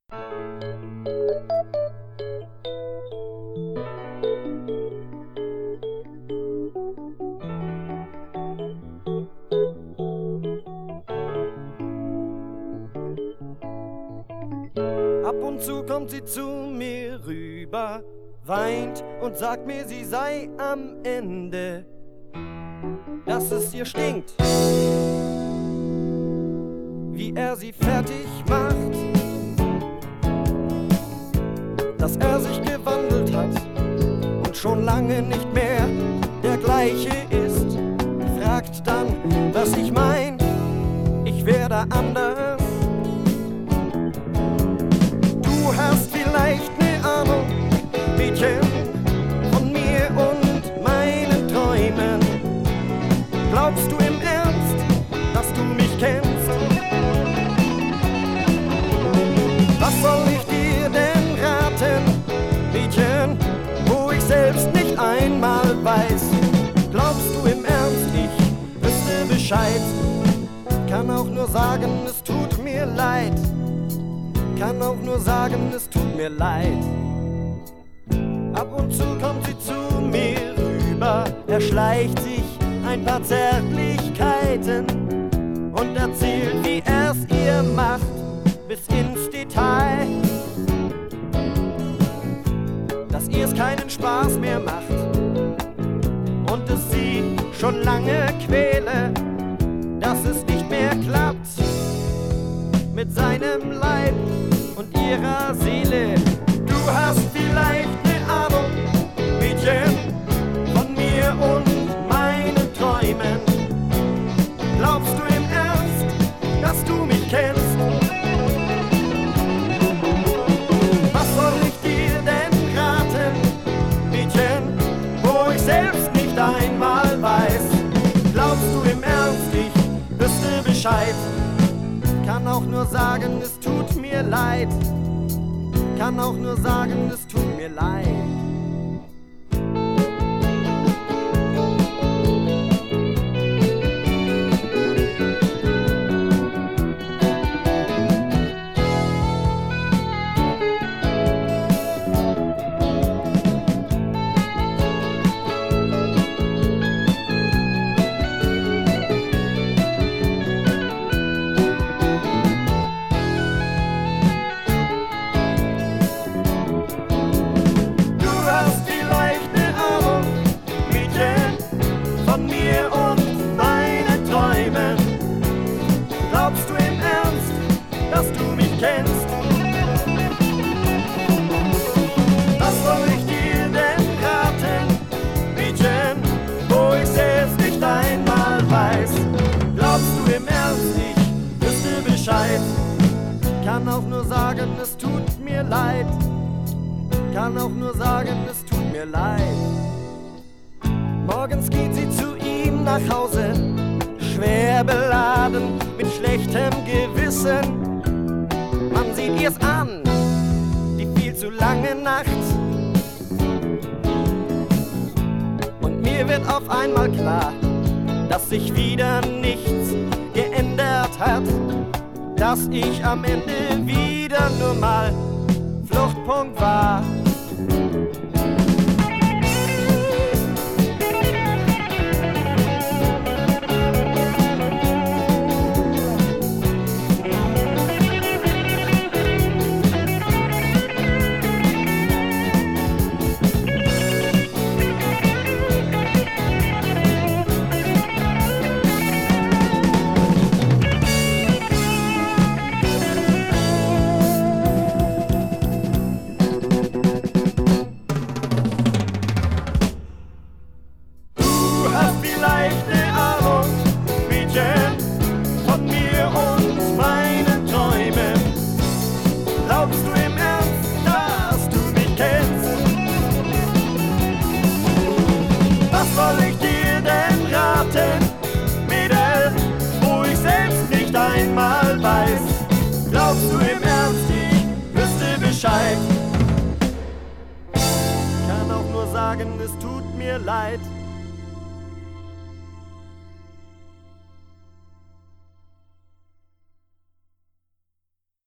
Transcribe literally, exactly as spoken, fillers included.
Ab und zu kommt sie zu mir rüber, weint und sagt mir, sie sei am Ende, dass es ihr stinkt, wie er sie fertig macht, dass er sich gewandelt hat und schon lange nicht mehr der gleiche ist. Fragt dann, was ich mein, ich wär da anders. Du hast vielleicht ne Ahnung, Mädchen, von mir und meinen Träumen. Glaubst du im Ernst, dass du mich kennst? Was soll ich dir denn raten, Mädchen, wo ich selbst nicht einmal weiß? Glaubst du im Ernst, ich wüsste Bescheid? Kann auch nur sagen, es tut mir leid. Kann auch nur sagen, es tut mir leid. Ab und zu kommt sie zu mir rüber, erschleicht sich ein paar Zärtlichkeiten und erzählt, wie er's ihr macht, bis ins Detail, dass ihr's keinen Spaß mehr macht und es sie schon lange quäle, dass es nicht mehr klappt mit seinem Leib und ihrer Seele. Du hast vielleicht ne Ahnung, Mädchen, von mir und meinen Träumen. Glaubst du im Ernst, dass du mich kennst? Was soll ich dir denn raten, Mädchen, wo ich selbst nicht einmal weiß? Glaubst du im Ernst, ich wüsste Bescheid? Kann auch nur sagen, es tut mir leid. Kann auch nur sagen, es tut mir leid. Glaubst du im Ernst, dass du mich kennst? Was soll ich dir denn raten, Mädchen, wo ich selbst nicht einmal weiß? Glaubst du im Ernst, ich wüsste Bescheid? Kann auch nur sagen, es tut mir leid. Kann auch nur sagen, es tut mir leid. Morgens geht sie zu ihm nach Hause, schwer beladen, mit schlechtem Gewissen. Man sieht ihr's an, die viel zu lange Nacht. Und mir wird auf einmal klar, dass sich wieder nichts geändert hat, dass ich am Ende wieder nur mal Fluchtpunkt war. Glaubst du im Ernst, dass du mich kennst? Was soll ich dir denn raten, Mädel, wo ich selbst nicht einmal weiß? Glaubst du im Ernst, ich wüsste Bescheid? Kann auch nur sagen, es tut mir leid.